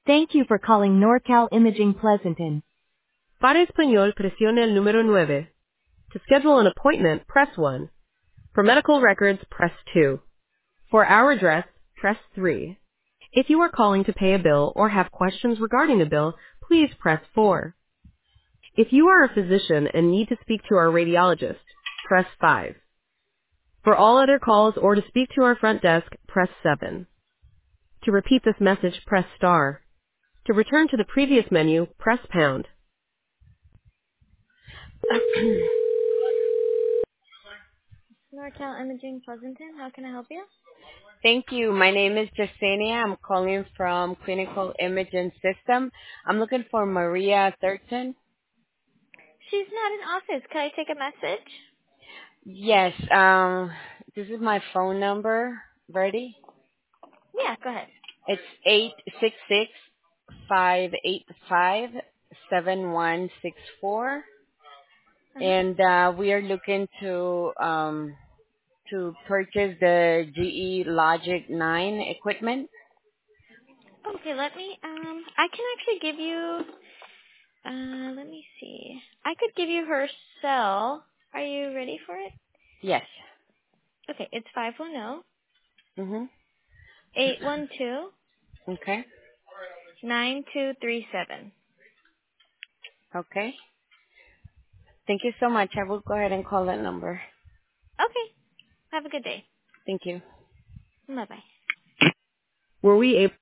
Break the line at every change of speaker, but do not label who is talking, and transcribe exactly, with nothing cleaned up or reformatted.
Thank you for calling NorCal Imaging Pleasanton.
Para español, presione el número nueve. To schedule an appointment, press one. For medical records, press two. For our address, press three. If you are calling to pay a bill or have questions regarding a bill, please press four. If you are a physician and need to speak to our radiologist, press five. For all other calls or to speak to our front desk, press seven. To repeat this message, press star. To return to the previous menu, press pound.
NorCal Imaging Pleasanton, how can I help you?
Thank you. My name is Jasenia. I'm calling from Clinical Imaging System. I'm looking for Maria Thurton.
She's not in office. Can I take a message?
Yes, um, this is my phone number. Ready?
Yeah, go ahead.
It's eight six six, five eight five, seven one six four.
Uh-huh.
And uh, we are looking to um, to purchase the G E Logic nine equipment.
Okay, let me, um, I can actually give you, uh, let me see. I could give you her cell. Are you ready for it?
Yes.
Okay, it's five one zero,
Mhm.
eight one two,
Okay.
nine two three seven.
Okay. Thank you so much. I will go ahead and call that number.
Okay, have a good day.
Thank you.
Bye-bye.
Were we able